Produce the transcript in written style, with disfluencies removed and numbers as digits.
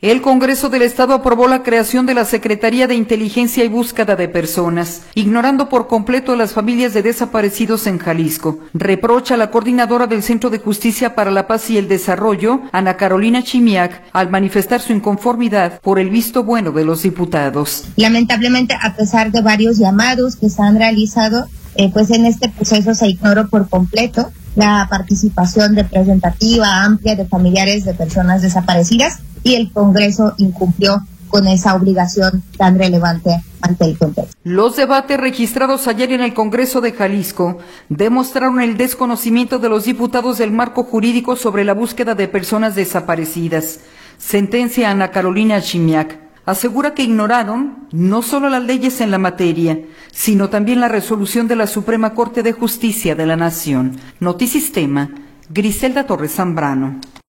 El Congreso del Estado aprobó la creación de la Secretaría de Inteligencia y Búsqueda de Personas, ignorando por completo a las familias de desaparecidos en Jalisco. Reprocha a la coordinadora del Centro de Justicia para la Paz y el Desarrollo, Ana Carolina Chimiak, al manifestar su inconformidad por el visto bueno de los diputados. Lamentablemente, a pesar de varios llamados que se han realizado, pues en este proceso se ignoró por completo la participación representativa, amplia de familiares de personas desaparecidas, y el Congreso incumplió con esa obligación tan relevante ante el contexto. Los debates registrados ayer en el Congreso de Jalisco demostraron el desconocimiento de los diputados del marco jurídico sobre la búsqueda de personas desaparecidas. Sentencia Ana Carolina Chimiak. Asegura que ignoraron no solo las leyes en la materia, sino también la resolución de la Suprema Corte de Justicia de la Nación. Notisistema, Griselda Torres Zambrano.